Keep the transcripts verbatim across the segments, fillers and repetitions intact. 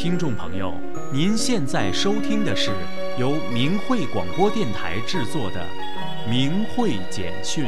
听众朋友，您现在收听的是由明慧广播电台制作的《明慧简讯》。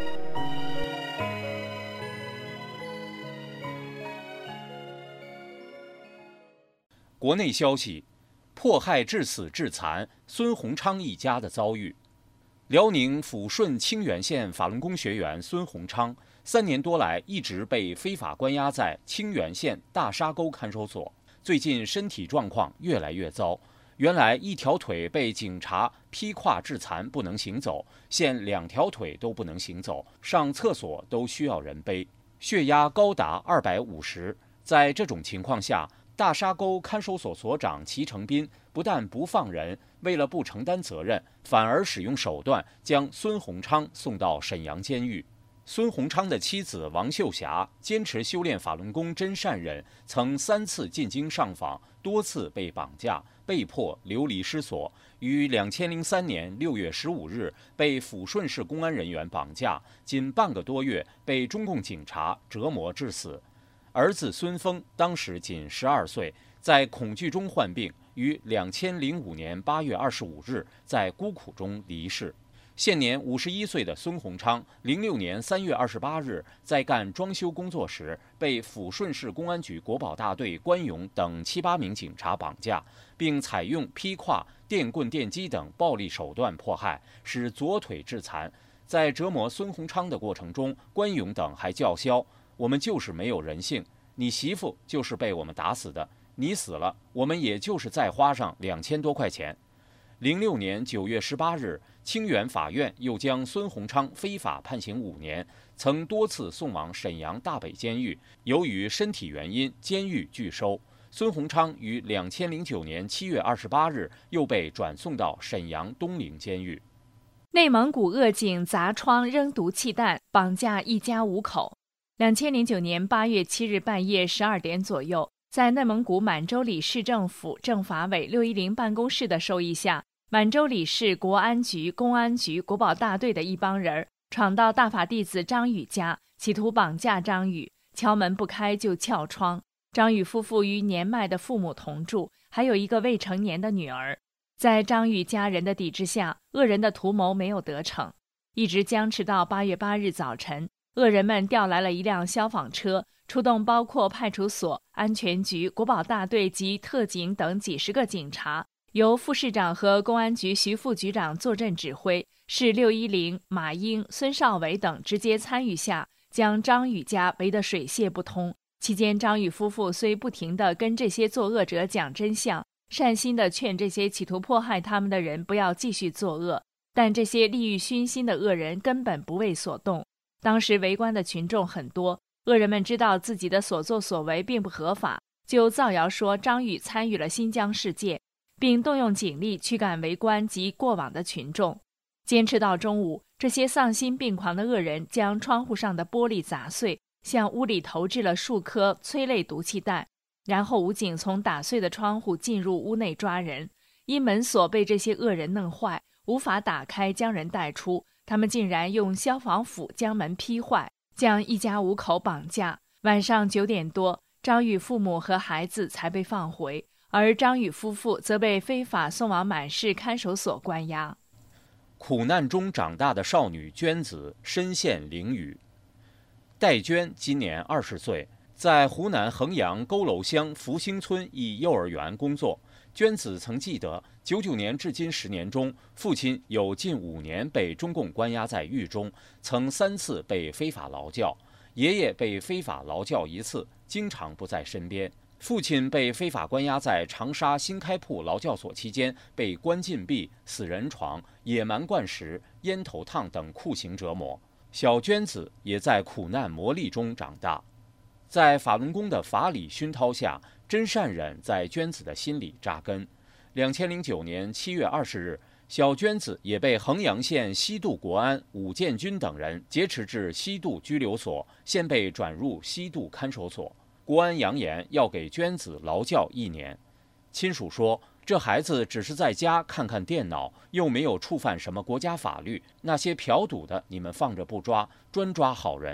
国内消息：迫害致死致残，孙洪昌一家的遭遇。辽宁抚顺清源县法轮功学员孙洪昌，三年多来一直被非法关押在清源县大沙沟看守所。最近身体状况越来越糟，原来一条腿被警察劈胯致残，不能行走，现两条腿都不能行走，上厕所都需要人背，血压高达二百五十。在这种情况下，大沙沟看守所所长齐成斌不但不放人，为了不承担责任，反而使用手段将孙洪昌送到沈阳监狱。孙洪昌的妻子王秀霞坚持修炼法轮功真善忍，曾三次进京上访，多次被绑架，被迫流离失所。于两千零三年六月十五日被抚顺市公安人员绑架，仅半个多月被中共警察折磨致死。儿子孙峰当时仅十二岁，在恐惧中患病，于两千零五年八月二十五日在孤苦中离世。现年五十一岁的孙洪昌，零六年三月二十八日在干装修工作时，被抚顺市公安局国保大队关勇等七八名警察绑架，并采用劈胯、电棍电击等暴力手段迫害，使左腿致残。在折磨孙洪昌的过程中，关勇等还叫嚣：“我们就是没有人性，你媳妇就是被我们打死的，你死了，我们也就是再花上两千多块钱。”零六年九月十八日，清源法院又将孙洪昌非法判刑五年，曾多次送往沈阳大北监狱。由于身体原因，监狱拒收。孙洪昌于两千零九年七月二十八日又被转送到沈阳东陵监狱。 内蒙古恶警砸窗扔毒气弹，绑架一家五口。两千零九年八月七日半夜十二点左右，在内蒙古满洲里市政府政法委六一零办公室的授意下，满洲里市国安局、公安局、国保大队的一帮人闯到大法弟子张宇家，企图绑架张宇，敲门不开就撬窗。张宇夫妇与年迈的父母同住，还有一个未成年的女儿。在张宇家人的抵制下，恶人的图谋没有得逞，一直僵持到八月八日早晨，恶人们调来了一辆消防车，出动包括派出所、安全局、国保大队及特警等几十个警察，由副市长和公安局徐副局长坐镇指挥，市六一零、马英、孙少伟等直接参与下，将张宇家围得水泄不通。期间，张宇夫妇虽不停地跟这些作恶者讲真相，善心地劝这些企图迫害他们的人不要继续作恶，但这些利欲熏心的恶人根本不为所动。当时围观的群众很多，恶人们知道自己的所作所为并不合法，就造谣说张宇参与了新疆事件，并动用警力驱赶围观及过往的群众。坚持到中午，这些丧心病狂的恶人将窗户上的玻璃砸碎，向屋里投掷了数颗催泪毒气弹，然后武警从打碎的窗户进入屋内抓人。因门锁被这些恶人弄坏，无法打开将人带出，他们竟然用消防斧将门劈坏，将一家五口绑架。晚上九点多，张宇父母和孩子才被放回，而张宇夫妇则被非法送往满市看守所关押。 苦难中长大的少女娟子深陷囹圄。戴娟今年二十岁，在湖南衡阳佝偻乡福兴村一幼儿园工作。娟子曾记得，九九年至今十年中，父亲有近五年被中共关押在狱中，曾三次被非法劳教，爷爷被非法劳教一次，经常不在身边。父亲被非法关押在长沙新开铺劳教所期间，被关禁闭、死人床、野蛮灌食、烟头烫等酷刑折磨。小娟子也在苦难磨砺中长大。在法轮功的法理熏陶下，真善忍在娟子的心里扎根。两千零九年七月二十日，小娟子也被衡阳县西渡国安、武建军等人劫持至西渡拘留所，现被转入西渡看守所。国安扬言要给娟子劳教一年。亲属说，这孩子只是在家看看电脑，又没有触犯什么国家法律，那些嫖赌的你们放着不抓，专抓好人。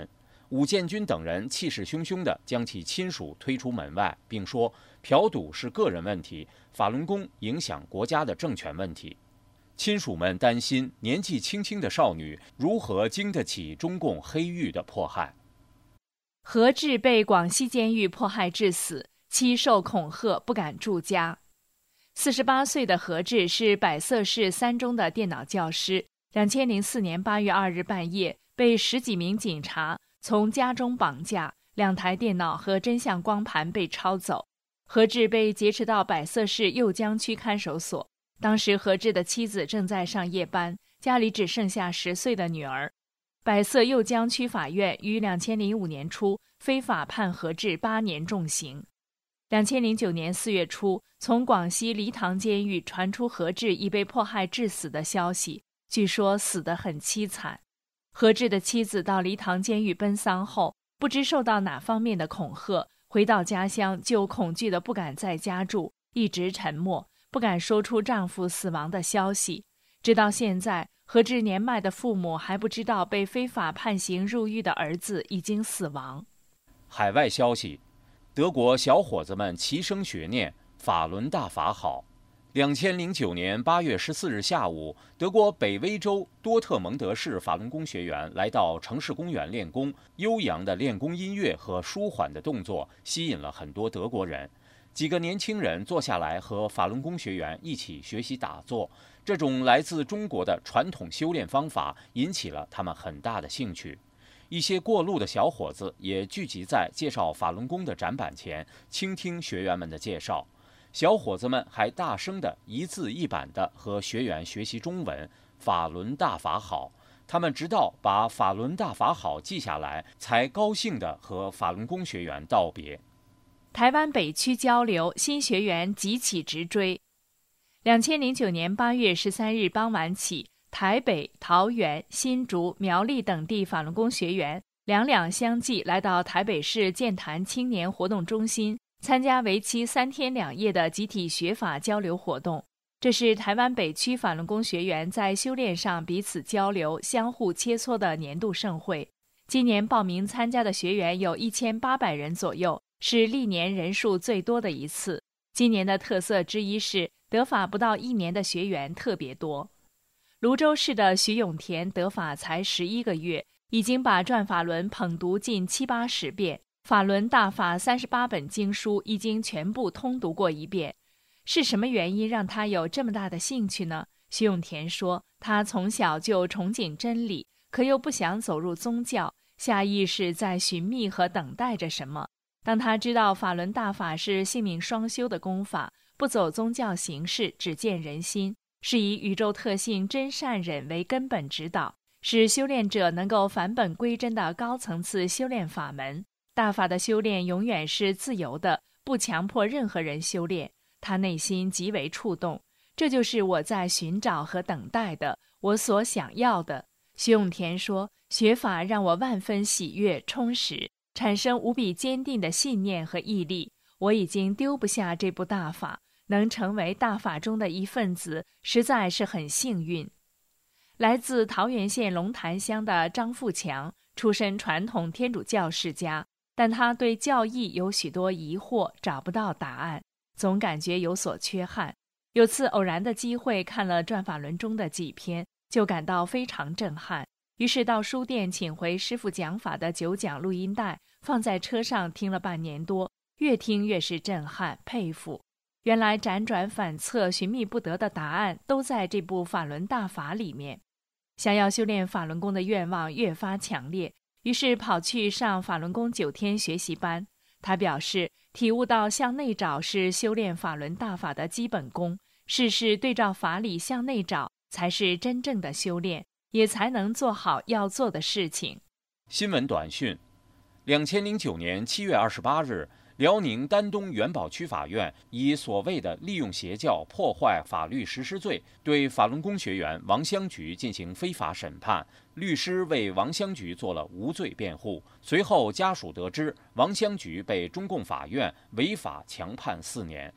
伍建军等人气势汹汹地将其亲属推出门外，并说嫖赌是个人问题，法轮功影响国家的政权问题。亲属们担心年纪轻轻的少女如何经得起中共黑狱的迫害。 何志被广西监狱迫害致死，妻受恐吓不敢住家。四十八岁的何志是百色市三中的电脑教师。两千零四年八月二日半夜，被十几名警察从家中绑架，两台电脑和真相光盘被抄走。何志被劫持到百色市右江区看守所。当时何志的妻子正在上夜班，家里只剩下十岁的女儿。百色右江区法院于两千零五年初非法判何志八年重刑。两千零九年四月初，从广西黎塘监狱传出何志已被迫害致死的消息，据说死得很凄惨。何志的妻子到黎塘监狱奔丧后，不知受到哪方面的恐吓，回到家乡就恐惧得不敢在家住，一直沉默，不敢说出丈夫死亡的消息。直到现在，何志年迈的父母还不知道被非法判刑入狱的儿子已经死亡。 海外消息，德国小伙子们齐声学念法轮大法好。两千零九年八月十四日下午，德国北威州多特蒙德市法轮功学员来到城市公园练功，悠扬的练功音乐和舒缓的动作吸引了很多德国人。几个年轻人坐下来和法轮功学员一起学习打坐，这种来自中国的传统修炼方法引起了他们很大的兴趣。一些过路的小伙子也聚集在介绍法轮功的展板前，倾听学员们的介绍。小伙子们还大声地一字一板地和学员学习中文，法轮大法好。他们直到把法轮大法好记下来，才高兴地和法轮功学员道别。 台湾北区交流，新学员急起直追。两千零九年八月十三日傍晚起，台北、桃园、新竹、苗栗等地法轮功学员两两相继来到台北市健谈青年活动中心，参加为期三天两夜的集体学法交流活动。这是台湾北区法轮功学员在修炼上彼此交流、相互切磋的年度盛会。今年报名参加的学员有一千八百人左右，是历年人数最多的一次。今年的特色之一是得法不到一年的学员特别多。泸州市的徐永田得法才十一个月，已经把转法轮捧读近七八十遍，法轮大法三十八本经书已经全部通读过一遍。是什么原因让他有这么大的兴趣呢？徐永田说，他从小就憧憬真理，可又不想走入宗教，下意识在寻觅和等待着什么。当他知道法轮大法是性命双修的功法，不走宗教形式，只见人心，是以宇宙特性真善忍为根本指导，使修炼者能够返本归真的高层次修炼法门。大法的修炼永远是自由的，不强迫任何人修炼。他内心极为触动，这就是我在寻找和等待的，我所想要的。徐永田说，学法让我万分喜悦充实，产生无比坚定的信念和毅力。我已经丢不下这部大法，能成为大法中的一份子，实在是很幸运。来自桃源县龙潭乡的张富强，出身传统天主教世家，但他对教义有许多疑惑，找不到答案，总感觉有所缺憾。有次偶然的机会看了转法轮中的几篇，就感到非常震撼，于是到书店请回师父讲法的九讲录音带，放在车上听了半年多，越听越是震撼佩服。原来辗转反侧寻觅不得的答案都在这部法轮大法里面。想要修炼法轮功的愿望越发强烈，于是跑去上法轮功九天学习班。他表示，体悟到向内找是修炼法轮大法的基本功，事事对照法理向内找才是真正的修炼，也才能做好要做的事情。 新闻短讯：两千零九年七月二十八日，辽宁丹东元宝区法院以所谓的利用邪教破坏法律实施罪，对法轮功学员王香菊进行非法审判。律师为王香菊做了无罪辩护。随后，家属得知王香菊被中共法院违法强判四年。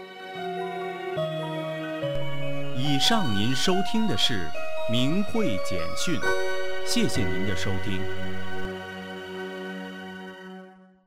以上您收听的是明慧简讯，谢谢您的收听。